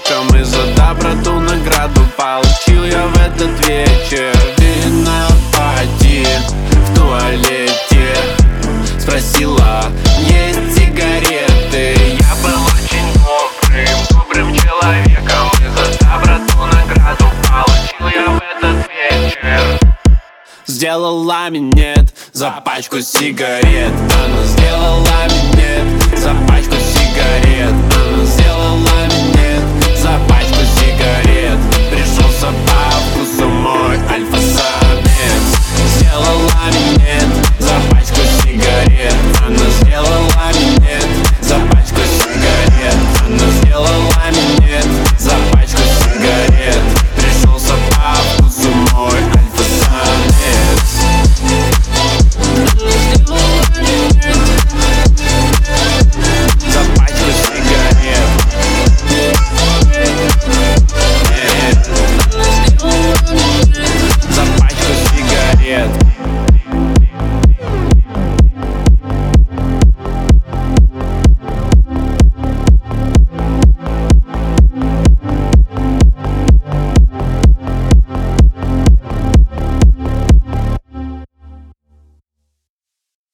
человеком, и за доброту награду получил я в этот вечер. Ты на пати в туалете спросила, есть сигареты. Я был очень добрым человеком, и за доброту награду получил я в этот вечер. Сделала минет за пачку сигарет. Она сделала минет за пачку сигарет. Она сделала минет за пачку сигарет. Пришел собак.